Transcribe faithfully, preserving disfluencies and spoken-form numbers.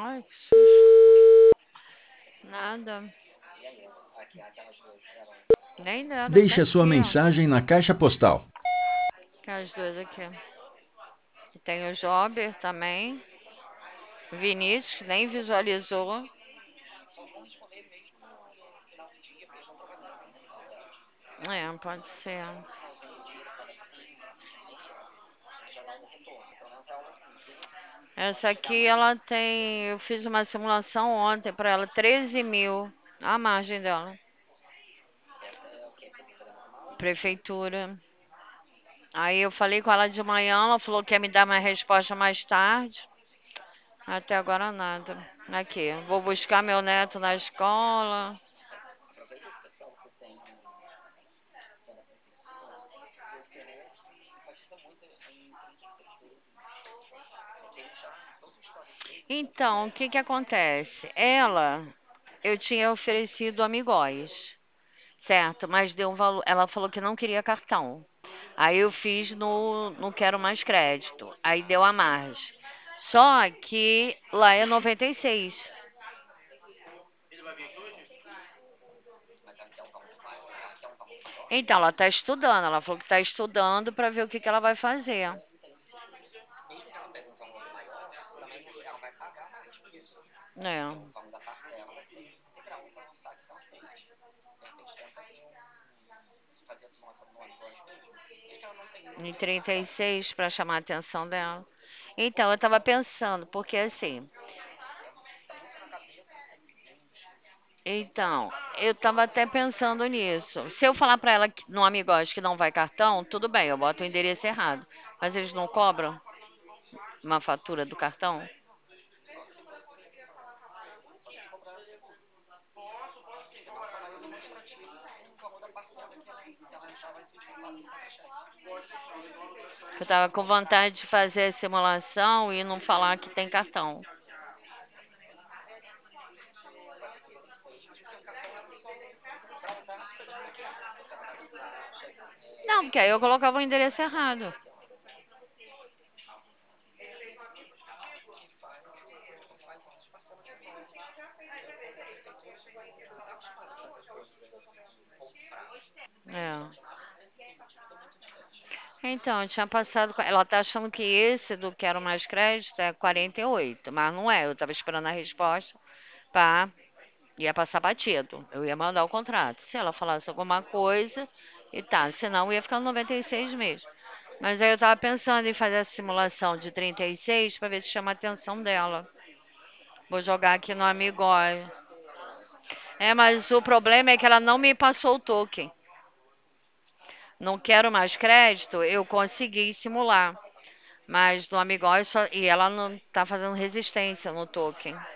Ai, que susto. Nada. Nem nada, tá Deixe a sua aqui, ó. mensagem na caixa postal. Que as duas aqui. E tem o Jober também. Vinícius, que nem visualizou. É, pode ser. Essa aqui, ela tem. Eu fiz uma simulação ontem pra ela, treze mil a margem dela. Prefeitura. Aí eu falei com ela de manhã, ela falou que ia me dar uma resposta mais tarde. Até agora nada. Aqui, vou buscar meu neto na escola. Então, o que que acontece? Ela, eu tinha oferecido amigóis, certo? Mas deu um valor. Ela falou que não queria cartão. Aí eu fiz no não quero mais crédito. Aí deu a margem. Só que lá é noventa e seis. Então, ela está estudando. Ela falou que está estudando para ver o que que ela vai fazer. É. Em trinta e seis para chamar a atenção dela. Então, eu estava pensando, porque assim, então, eu estava até pensando nisso. Se eu falar para ela que, no Amigos que não vai cartão, tudo bem, eu boto o endereço errado. Mas eles não cobram uma fatura do cartão? Eu tava com vontade de fazer a simulação e não falar que tem cartão. Não, porque aí eu colocava o endereço errado. É. Então, eu tinha passado. com- Ela tá achando que esse do Quero Mais Crédito é quarenta e oito, mas não é. Eu tava esperando a resposta para ia passar batido. Eu ia mandar o contrato. Se ela falasse alguma coisa, e tá. Senão ia ficar no noventa e seis mesmo. Mas aí eu tava pensando em fazer a simulação de trinta e seis para ver se chama a atenção dela. Vou jogar aqui no Amigói. É, mas o problema é que ela não me passou o token. Não quero mais crédito, eu consegui simular. Mas no Amigói só, e ela não tá fazendo resistência no token.